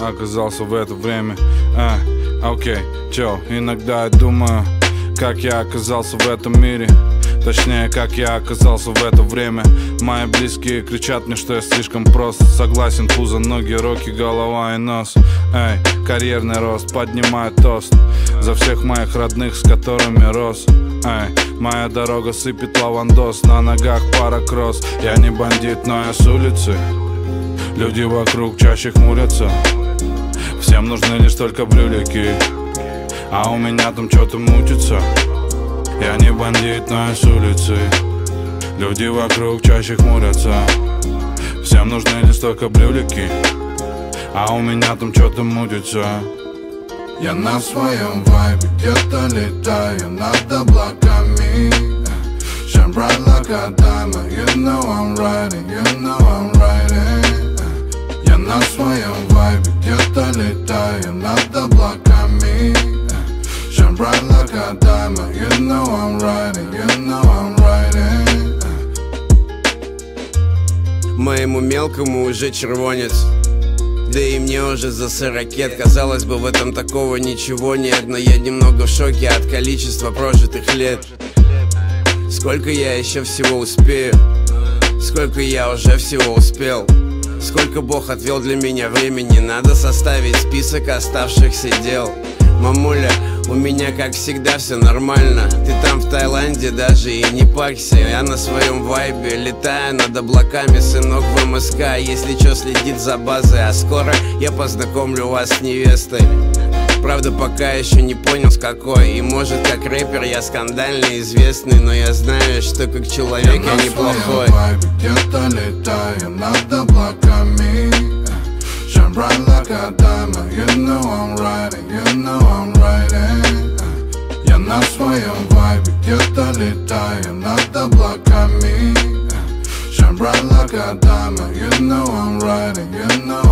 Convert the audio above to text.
оказался в это время. Окей, чё, иногда я думаю, как я оказался в этом мире. Точнее, как я оказался в это время. Мои близкие кричат мне, что я слишком прост. Согласен, пузо, ноги, руки, голова и нос. Эй, карьерный рост, поднимаю тост за всех моих родных, с которыми рос. Эй, моя дорога сыпет лавандос, на ногах пара кросс. Я не бандит, но я с улицы. Люди вокруг чаще хмурятся. Всем нужны лишь только брюлики, а у меня там что-то мутится. Я не бандит, но я с улицы. Люди вокруг чаще хмурятся. Всем нужны лишь только брюлики, а у меня там что-то мутится. Я на своем вайбе где-то летаю над облаками. Shine bright like a diamond. You know I'm riding, you know I'm riding. Я на своем вайбе где-то летаю над облаками. Shine bright like a diamond. You know I'm riding, you know I'm riding. Моему мелкому уже червонец, да и мне уже за 40. Казалось бы, в этом такого ничего нет, но я немного в шоке от количества прожитых лет. Сколько я еще всего успею? Сколько я уже всего успел? Сколько Бог отвел для меня времени? Надо составить список оставшихся дел. Мамуля, у меня как всегда все нормально. Ты там в Таиланде даже и не парься. Я на своем вайбе летаю над облаками. Сынок в МСК, если чё, следит за базой. А скоро я познакомлю вас с невестой. Правда, пока еще не понял с какой. И может, как рэпер я скандально известный, но я знаю, что как человек я неплохой. Где-то летаю над облаками. Shine bright like a diamond. You know I'm riding, you know I'm riding. Я на своем вайбе где-то летаю над облаками. Shine bright like a diamond. You know I'm riding, you know